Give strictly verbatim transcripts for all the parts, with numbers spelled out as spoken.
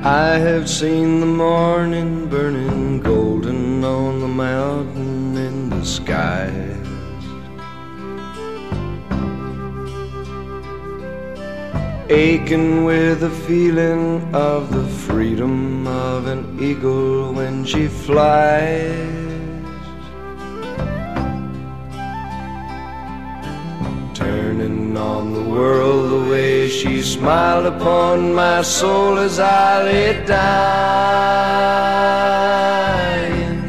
I have seen the morning burning golden on the mountain in the skies. Aching with the feeling of the freedom of an eagle when she flies. Turning on the world the way she smiled upon my soul as I lay dying.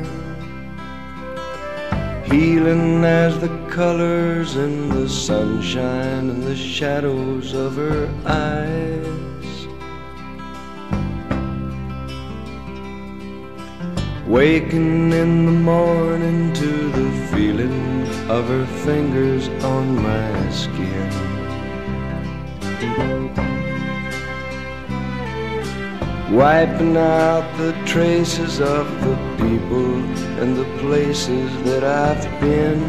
Healing as the colors in the sunshine and the shadows of her eyes. Waking in the morning to the feeling of her fingers on my skin. Wiping out the traces of the people and the places that I've been.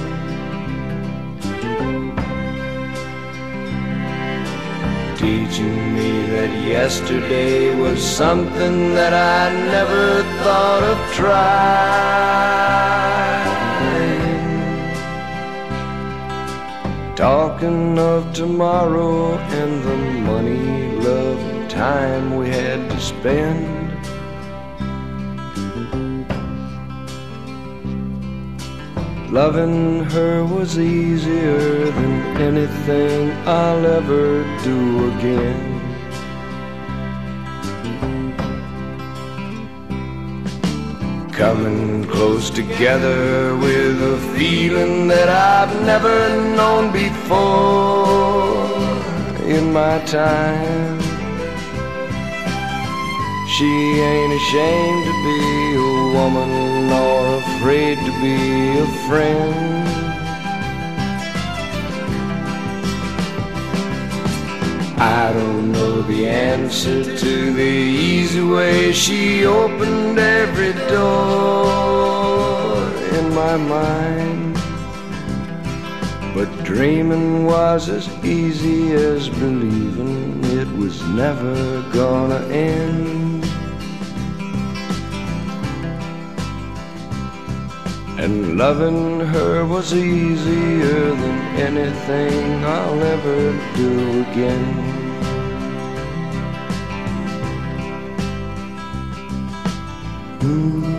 Teaching me that yesterday was something that I never thought of trying. Talking of tomorrow and the money, love, and time we had to spend. Loving her was easier than anything I'll ever do again. Coming close together with a feeling that I've never known before in my time. She ain't ashamed to be a woman nor afraid to be a friend. I don't know the answer to the easy way she opened every door in my mind, but dreaming was as easy as believing it was never gonna end. And loving her was easier than anything I'll ever do again. Mm.